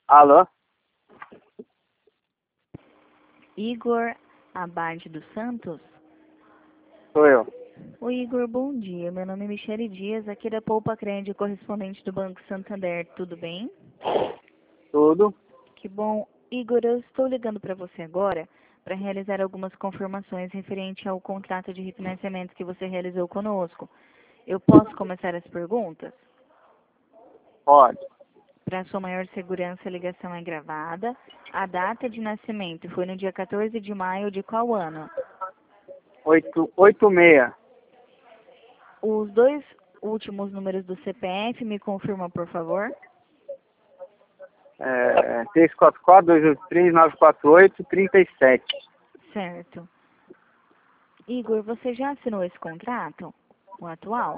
Alô? Igor Abade dos Santos? Sou eu. Oi, Igor, bom dia. Meu nome é Michele Dias, aqui da Poupa Crédito, correspondente do Banco Santander. Tudo bem? Tudo? Que bom. Igor, eu estou ligando para você agora para realizar algumas confirmações referente ao contrato de refinanciamento que você realizou conosco. Eu posso começar as perguntas? Pode. Para sua maior segurança, a ligação é gravada. A data de nascimento foi no dia 14 de maio de qual ano? 86. Os dois últimos números do CPF, me confirma, por favor. 344-283-948-37. Certo. Igor, você já assinou esse contrato? O atual?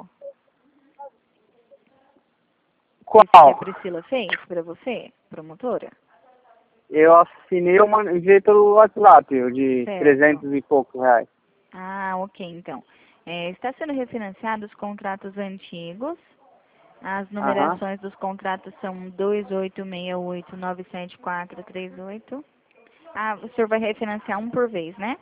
Esse que a Qual? Priscila fez para você, promotora? Eu assinei uma enviei pelo WhatsApp, o de Certo. 300 e poucos reais. Ah, ok, então. Está sendo refinanciado os contratos antigos. As numerações dos contratos são 286897438. Ah, o senhor vai refinanciar um por vez, né?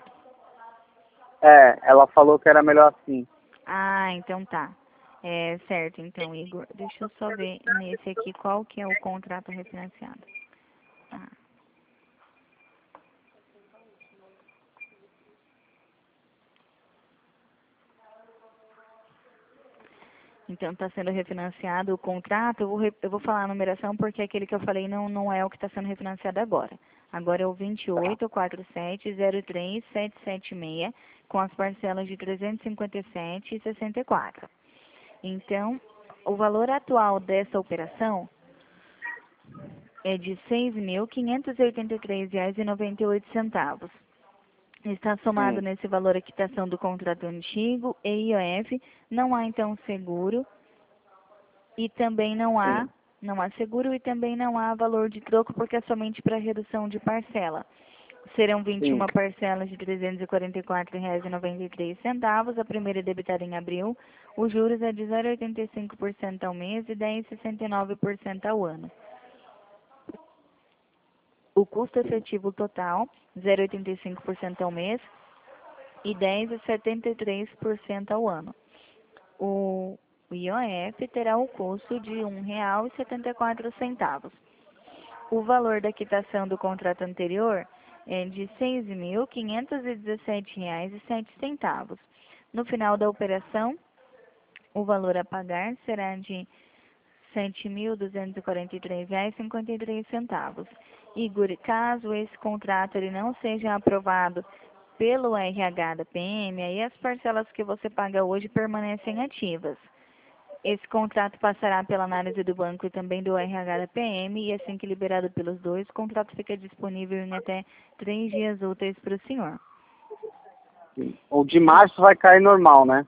Ela falou que era melhor assim. Ah, então tá. Certo, então, Igor. Deixa eu só ver nesse aqui qual que é o contrato refinanciado. Tá. Então, está sendo refinanciado o contrato. Eu vou falar a numeração porque aquele que eu falei não é o que está sendo refinanciado agora. Agora é o 284703776, com as parcelas de 357,64. Então, o valor atual dessa operação é de R$ 6.583,98. Está somado Sim. nesse valor a quitação do contrato antigo e IOF. Não há, então, seguro e também não há seguro e também não há valor de troco porque é somente para redução de parcela. Serão 21 Sim. parcelas de R$ 344,93. A primeira é debitada em abril. Os juros é de 0,85% ao mês e 10,69% ao ano. O custo efetivo total, 0,85% ao mês e 10,73% ao ano. O IOF terá o custo de R$ 1,74. O valor da quitação do contrato anterior é de R$ 6.517,07. No final da operação, o valor a pagar será de R$ 7.243,53. Igor, caso esse contrato ele não seja aprovado pelo RH da PM, aí as parcelas que você paga hoje permanecem ativas. Esse contrato passará pela análise do banco e também do RH da PM e assim que liberado pelos dois, o contrato fica disponível em até 3 dias úteis para o senhor. O de março vai cair normal, né?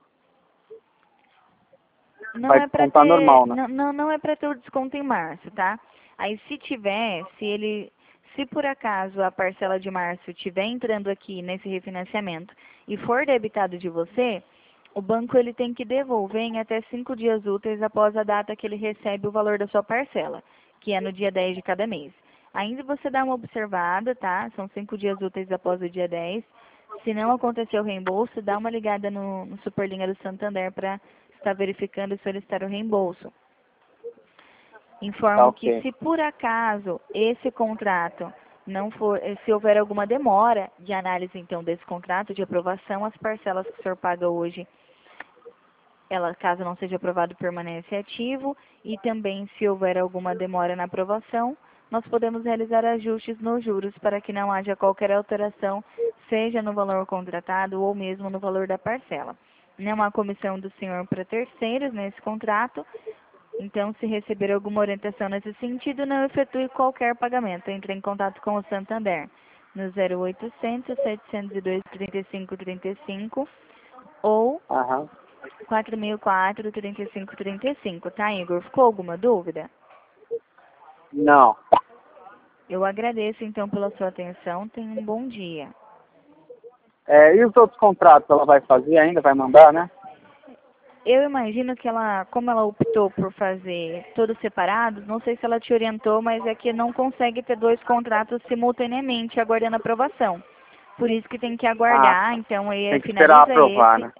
Não Vai é para descontar ter, normal, né? não é para ter o desconto em março, tá? Aí se tiver, se por acaso a parcela de março estiver entrando aqui nesse refinanciamento e for debitado de você, o banco ele tem que devolver em até 5 dias úteis após a data que ele recebe o valor da sua parcela, que é no dia 10 de cada mês. Ainda você dá uma observada, tá? São 5 dias úteis após o dia 10. Se não acontecer o reembolso, dá uma ligada no Superlinha do Santander para estar verificando e solicitar o reembolso. Informo que Ok. se por acaso esse contrato não for, se houver alguma demora de análise então desse contrato de aprovação, as parcelas que o senhor paga hoje, ela, caso não seja aprovado, permanece ativo e também se houver alguma demora na aprovação, nós podemos realizar ajustes nos juros para que não haja qualquer alteração, seja no valor contratado ou mesmo no valor da parcela. Não há comissão do senhor para terceiros nesse contrato, então se receber alguma orientação nesse sentido, não efetue qualquer pagamento. Entre em contato com o Santander no 0800 702 3535 ou Aham. 4004 3535, tá, Igor? Ficou alguma dúvida? Não. Eu agradeço, então, pela sua atenção. Tenha um bom dia. E os outros contratos ela vai fazer ainda? Vai mandar, né? Eu imagino que ela, como ela optou por fazer todos separados, não sei se ela te orientou, mas é que não consegue ter 2 contratos simultaneamente aguardando aprovação. Por isso que tem que Ah, aguardar, tá. então aí Tem que esperar finaliza aprovar, esse, né?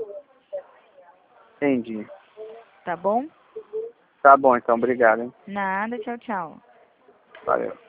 Entendi. tá bom? Tá bom, então. Obrigado, hein? Nada, tchau, tchau. Valeu.